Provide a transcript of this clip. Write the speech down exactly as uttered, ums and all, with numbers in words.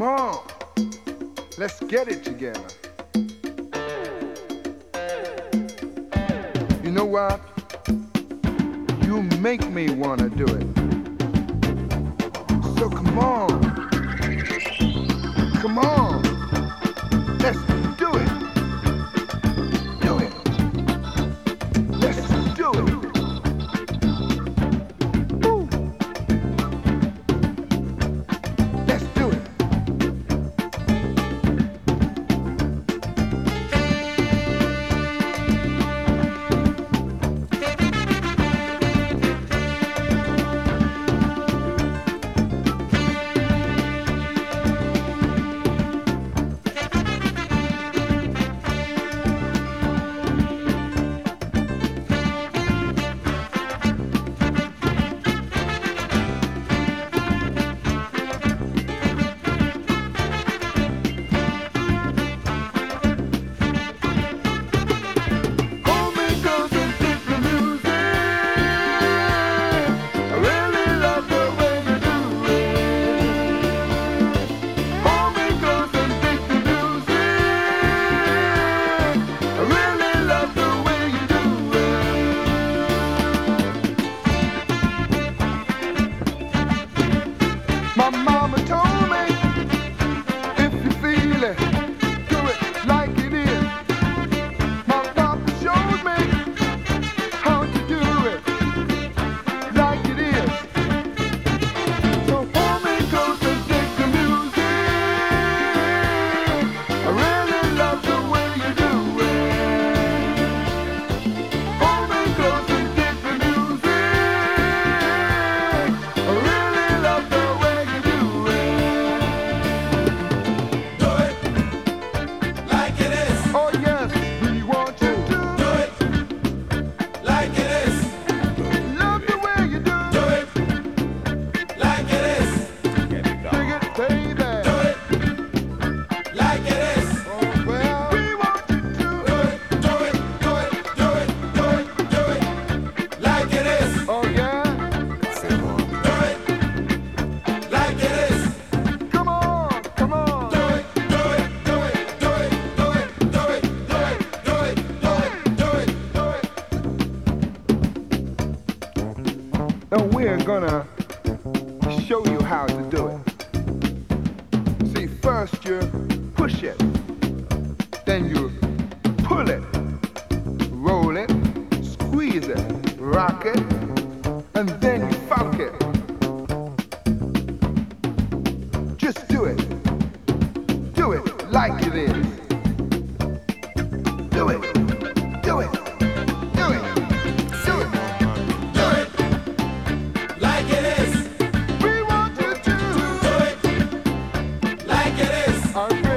come on, let's get it together. You know what? You make me wanna do it. So come on, come on, let's do it. Do it. Let's do it. Woo. Let's do it. Now we're gonna show you how to do it. See, first you push it, then you pull it, roll it, squeeze it, rock it, and then you funk it. Just do it. Do it like it is. Do it. Do it. Do it. Do it. Do it like it is. We want you to do it like it is.